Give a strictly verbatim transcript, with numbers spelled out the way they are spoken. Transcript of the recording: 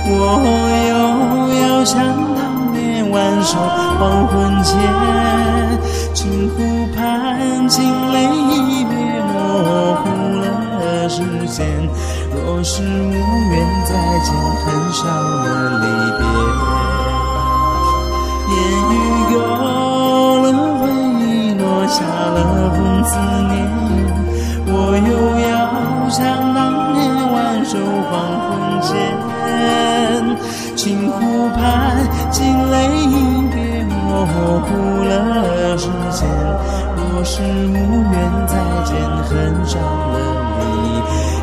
我又要像当年挽手黄昏前，轻呼盼惊雷一别，模糊了时间。若是无缘再见，很少了离别。烟雨勾了回忆，落下了风思念。我又要像当年挽手黄昏前，轻呼盼惊雷一别，模糊了时间。若是无缘再见，很少了离别。